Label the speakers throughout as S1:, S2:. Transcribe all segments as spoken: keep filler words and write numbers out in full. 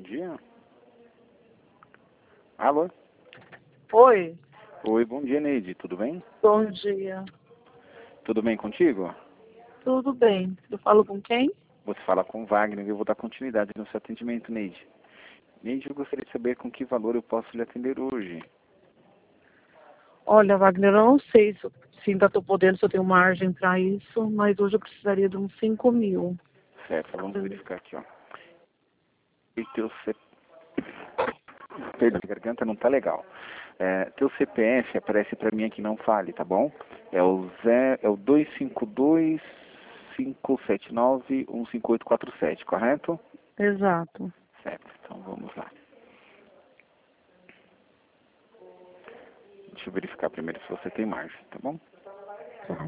S1: dia. Alô?
S2: Oi,
S1: Oi, bom dia, Neide. Tudo bem?
S2: bom dia.
S1: Tudo bem contigo?
S2: Tudo bem. Eu falo com quem?
S1: Você fala com o Wagner e eu vou dar continuidade no seu atendimento, Neide. Neide, eu gostaria de saber com que valor eu posso lhe atender hoje.
S2: Olha, Wagner, eu não sei se, se ainda estou podendo, se eu tenho margem para isso, mas hoje eu precisaria de uns cinco mil.
S1: Certo, vamos verificar aqui, ó. E teu C... Perdão, a garganta não tá legal. É, teu C P F aparece para mim aqui, não fale, tá bom? É o, zero, é o dois cinco dois, cinco sete nove, um cinco oito quatro sete, correto?
S2: Exato.
S1: Certo, então vamos lá. Deixa eu verificar primeiro se você tem margem, tá bom?
S2: Tá.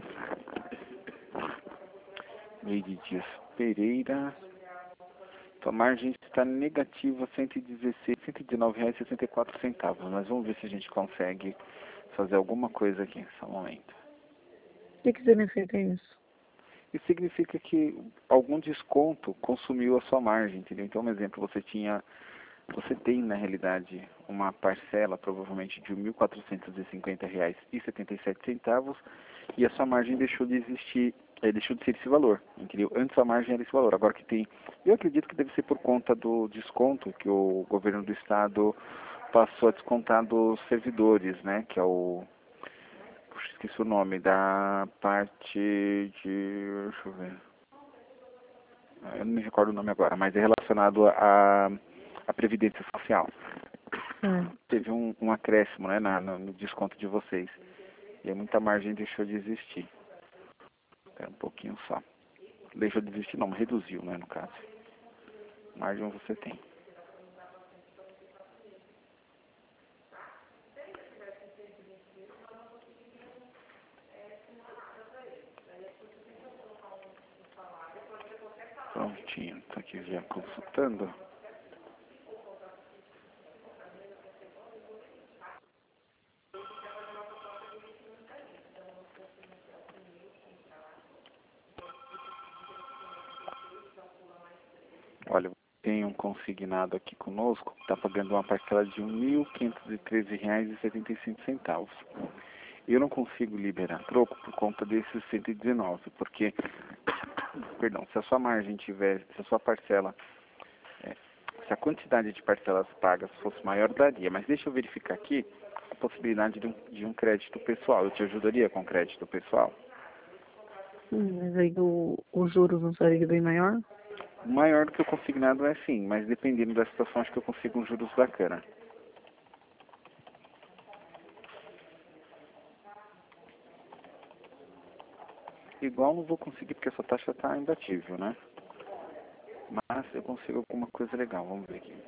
S1: Neide Dias Pereira. Sua margem está negativa cento e dezesseis, cento e dezenove reais e sessenta e quatro centavos. Mas vamos ver se a gente consegue fazer alguma coisa aqui nesse momento.
S2: O que, que significa isso?
S1: Isso significa que algum desconto consumiu a sua margem, entendeu? Então, um exemplo, você tinha, você tem na realidade uma parcela provavelmente de mil quatrocentos e cinquenta reais e setenta e sete centavos e a sua margem deixou de existir, eh, deixou de ser esse valor, entendeu? Antes a margem era esse valor, agora que tem, eu acredito que deve ser por conta do desconto que o governo do estado passou a descontar dos servidores, né? Que é o Puxa, esqueci o nome, da parte de... Deixa eu ver. Eu não me recordo o nome agora, mas é relacionado à à Previdência Social.
S2: É.
S1: Teve um, um acréscimo, né, na, no desconto de vocês. E aí muita margem deixou de existir. Espera um pouquinho só. Deixou de existir não, reduziu, né, no caso. Margem você tem. Prontinho, tá aqui já consultando. Olha, tem um consignado aqui conosco que está pagando uma parcela de mil quinhentos e treze reais e setenta e cinco centavos. Eu não consigo liberar troco por conta desses cento e dezenove, porque, perdão, se a sua margem tiver, se a sua parcela, é, se a quantidade de parcelas pagas fosse maior, daria. Mas deixa eu verificar aqui a possibilidade de um, de um crédito pessoal. Eu te ajudaria com crédito pessoal?
S2: Hum, mas aí o, os juros não seria bem maior?
S1: Maior do que o consignado é sim, mas dependendo da situação, acho que eu consigo um juros bacana. Igual não vou conseguir porque essa taxa está imbatível, né? Mas eu consigo alguma coisa legal, vamos ver aqui.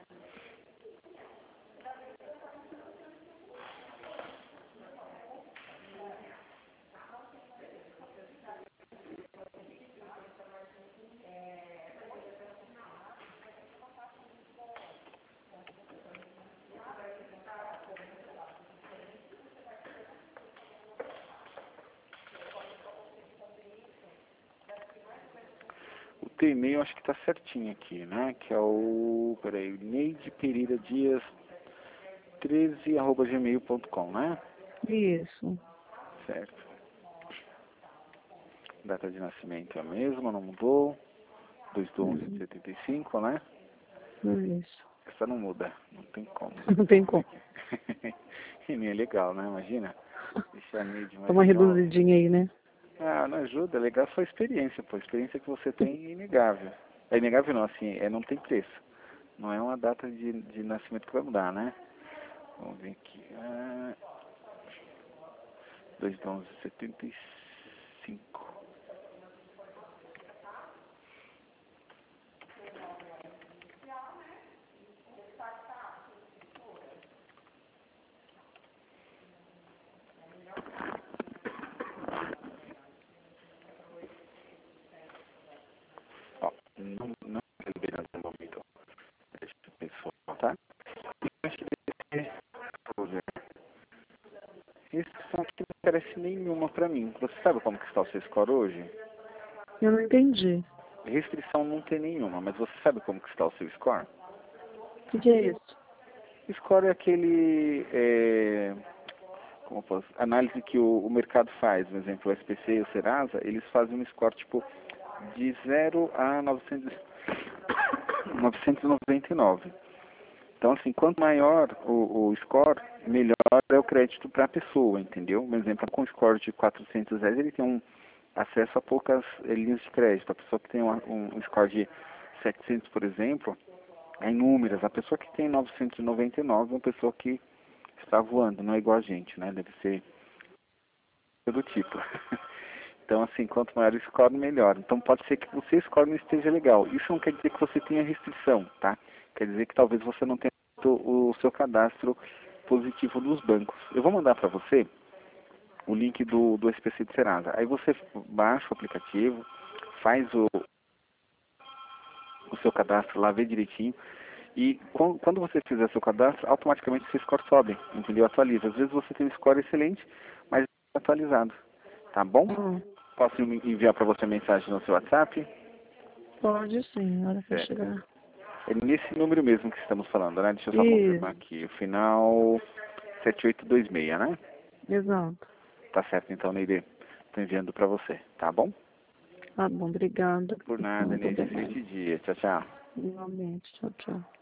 S1: O teu e-mail acho que está certinho aqui, né? Que é o, peraí, Neide Pereira Dias treze arroba gmail ponto com, né?
S2: Isso.
S1: Certo. Data de nascimento é a mesma, não mudou. dois de onze de
S2: Uhum.
S1: setenta e cinco, né?
S2: Isso.
S1: Essa não muda, não tem como.
S2: Não tem como.
S1: E nem é legal, né? Imagina. Deixar a Neide
S2: Dá
S1: mais
S2: uma
S1: jovem.
S2: reduzidinha aí, né?
S1: Ah, não ajuda, é legal a sua experiência, pô. A experiência que você tem é inegável. É inegável não, assim, é, não tem preço. Não é uma data de, de nascimento que vai mudar, né? Vamos ver aqui. Ah, dois de onze de setenta e cinco. Ó, não, não é liberado no momento. Deixa eu pessoal, tá? Esse som aqui não parece nenhuma pra mim. Você sabe como que está o seu score hoje?
S2: Eu não entendi.
S1: Restrição não tem nenhuma, mas você sabe como que está o seu score?
S2: O que, que é isso?
S1: Score é aquele, é, como eu posso, análise que o, o mercado faz, por exemplo, o S P C e o Serasa, eles fazem um score tipo de zero a novecentos, novecentos e noventa e nove. Então, assim, quanto maior o, o score, melhor é o crédito para a pessoa, entendeu? Por exemplo, com score de quatrocentos reais, ele tem um acesso a poucas eh, linhas de crédito. A pessoa que tem uma, um, um score de setecentos, por exemplo, é inúmeras. A pessoa que tem novecentos e noventa e nove é uma pessoa que está voando, não é igual a gente, né? Deve ser do tipo. Então, assim, quanto maior o score, melhor. Então, pode ser que o seu score não esteja legal. Isso não quer dizer que você tenha restrição, tá? Quer dizer que talvez você não tenha o seu cadastro positivo nos bancos. Eu vou mandar para você o link do, do S P C de Serasa. Aí você baixa o aplicativo, faz o, o seu cadastro lá, vê direitinho. E quando você fizer seu cadastro, automaticamente seu score sobe, entendeu? Atualiza. Às vezes você tem um score excelente, mas é atualizado. Tá bom?
S2: Hum,
S1: Posso enviar para você mensagem no seu WhatsApp?
S2: pode sim, na hora que eu
S1: Certo.
S2: chegar.
S1: É nesse número mesmo que estamos falando, né? Deixa eu só
S2: Isso,
S1: confirmar aqui. O final sete oito dois seis, né?
S2: exato.
S1: Tá certo então, Neide. Estou enviando para você, tá bom?
S2: Tá bom, obrigada.
S1: Por nada,
S2: Muito
S1: Neide.
S2: obrigada.
S1: Excelente dia. Tchau, tchau.
S2: Igualmente, tchau, tchau.